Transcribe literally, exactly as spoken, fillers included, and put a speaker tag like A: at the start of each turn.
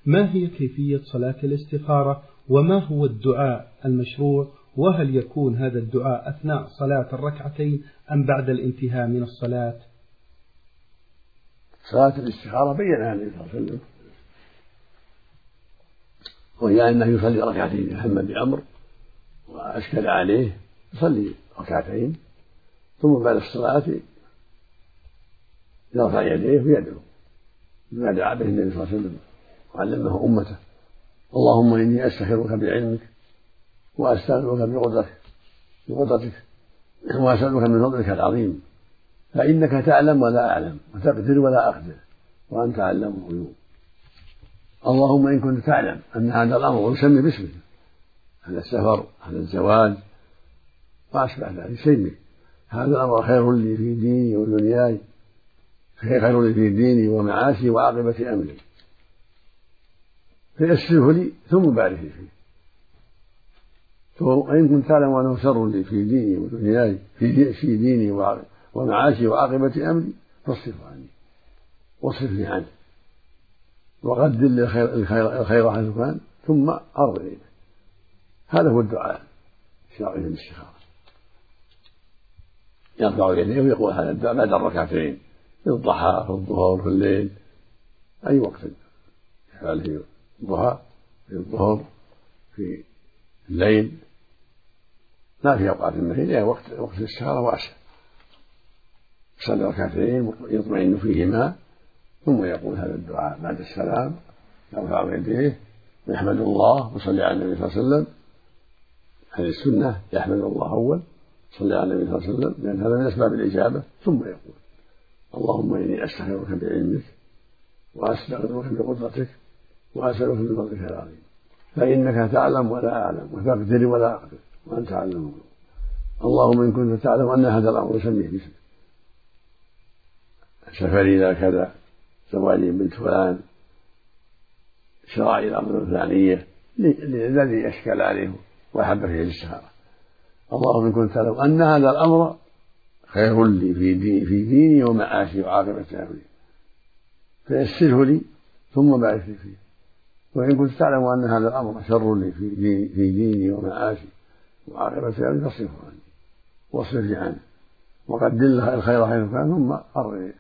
A: ما هي كيفية صلاة الاستخارة؟ وما هو الدعاء المشروع؟ وهل يكون هذا الدعاء أثناء صلاة الركعتين أم بعد الانتهاء من الصلاة؟
B: صلاة الاستخارة بينها النبي صلى الله عليه وسلم، وهي أنه يصلي ركعتين هم بأمر وأشكل عليه يصلي ركعتين، ثم بعد الصلاة يرفع يديه ويدعو بما دعا به النبي صلى الله عليه وسلم وعلمه أمته: اللهم إني أستخيرك بعلمك وأستغفرك بقدرتك بقدرتك وأسألك من فضلك العظيم، فإنك تعلم ولا أعلم وتقدر ولا أقدر وأنت علام الغيوب. اللهم إن كنت تعلم أن هذا الأمر، ويسمي باسمه، هذا السفر، هذا الزواج وأشبه ذلك، سمي هذا الأمر خير لي في ديني ودنياي، خير لي في ديني ومعاشي وعاقبة أمري، فيسره لي ثم بارك فيه. وإن كنت تعلم أنه شر لي في ديني ودنياي في, في ديني ومعاشي وعاقبة أمري فاصرفه عني واصرفني عنه وقدر لي الخير, الخير, الخير حيث كان ثم أرض إليه. هذا هو الدعاء الشرعي في الاستخارة. يرفع يديه ويقول هذا الدعاء بعد الركعتين في الضحى في الظهر في الليل، أي وقت يفعل في الضحى في الظهر في الليل، لا في أوقات النهي، وقت وقت الاستخارة واسع. يصلي ركعتين يطمئن فيهما ثم يقول هذا الدعاء بعد السلام، يرفع يديه ويحمد الله ويصلي على النبي صلى الله عليه وسلم. هذه السنة، يحمد الله أول، صلى على النبي صلى الله عليه وسلم، لأن هذا من أسباب الإجابة، ثم يقول: اللهم إني أستخيرك بعلمك وأستغفرك بقدرتك وأسألك من فضلك العظيم، فإنك تعلم ولا أعلم وتقدر ولا أقدر وأنت علام الغيوب. اللهم إن كنت تعلم أن هذا الأمر يسميه باسمك، سفري إلى كذا، زواجي بنت فلان، شرائي الأمر الفلانية، الذي أشكل عليه وأحب فيه الاستخارة. اللهم إن كنت تعلم أن هذا الأمر خير لي في ديني, في ديني ومعاشي وعاقبة أمري فيسره لي ثم بارك لي فيه. وإن كنت تعلم أن هذا الأمر شر لي في ديني, في ديني ومعاشي وعاقبة أمري فاصرفه عني واصرف لي عنه وقدر لي الخير حيث كان ثم أرض إليه.